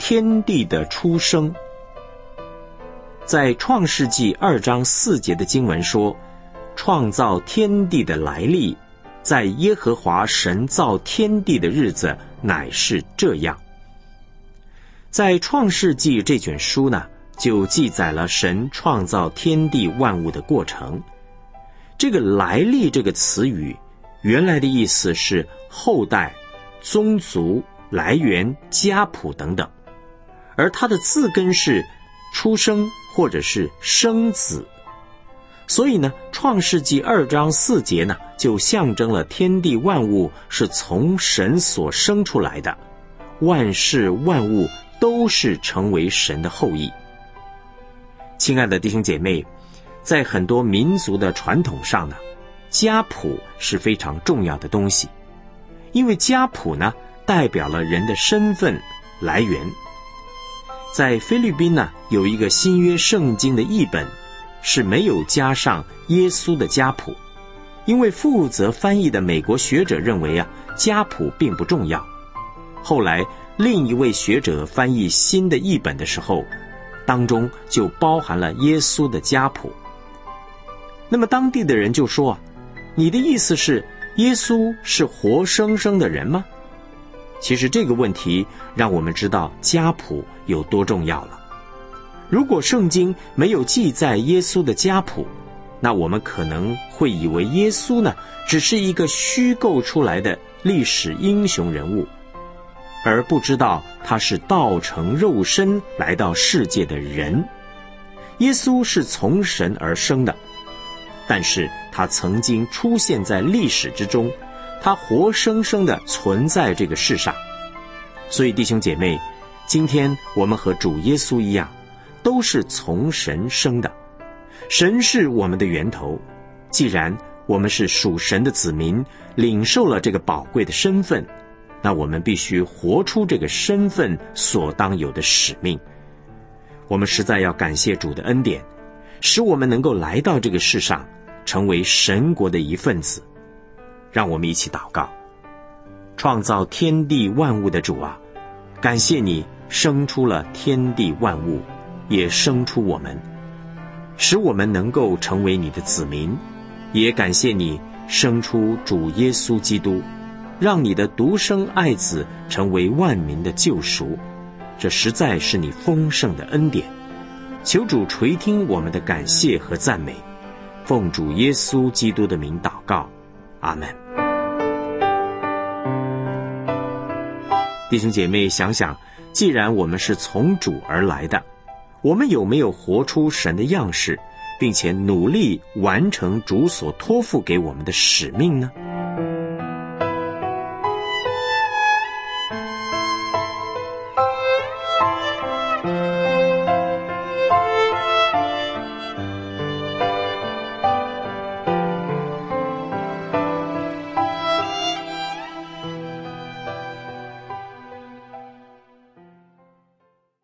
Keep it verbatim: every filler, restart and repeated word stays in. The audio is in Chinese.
天地的出生。在创世纪二章四节的经文说，创造天地的来历，在耶和华神造天地的日子乃是这样。在创世纪这卷书呢，就记载了神创造天地万物的过程。这个来历这个词语，原来的意思是后代、宗族、来源、家谱等等，而它的字根是出生或者是生子。所以呢，创世纪二章四节呢，就象征了天地万物是从神所生出来的，万事万物都是成为神的后裔。亲爱的弟兄姐妹，在很多民族的传统上呢，家谱是非常重要的东西，因为家谱呢，代表了人的身份来源。在菲律宾呢，有一个新约圣经的译本是没有加上耶稣的家谱，因为负责翻译的美国学者认为啊，家谱并不重要。后来另一位学者翻译新的译本的时候，当中就包含了耶稣的家谱。那么当地的人就说，你的意思是耶稣是活生生的人吗？其实这个问题让我们知道家谱有多重要了。如果圣经没有记载耶稣的家谱，那我们可能会以为耶稣呢，只是一个虚构出来的历史英雄人物，而不知道他是道成肉身来到世界的人。耶稣是从神而生的，但是他曾经出现在历史之中，他活生生地存在这个世上。所以弟兄姐妹，今天我们和主耶稣一样，都是从神生的。神是我们的源头，既然我们是属神的子民，领受了这个宝贵的身份，那我们必须活出这个身份所当有的使命。我们实在要感谢主的恩典，使我们能够来到这个世上，成为神国的一份子。让我们一起祷告。创造天地万物的主啊，感谢你生出了天地万物，也生出我们，使我们能够成为你的子民。也感谢你生出主耶稣基督，让你的独生爱子成为万民的救赎。这实在是你丰盛的恩典。求主垂听我们的感谢和赞美，奉主耶稣基督的名祷告，阿们。弟兄姐妹，想想，既然我们是从主而来的，我们有没有活出神的样式，并且努力完成主所托付给我们的使命呢？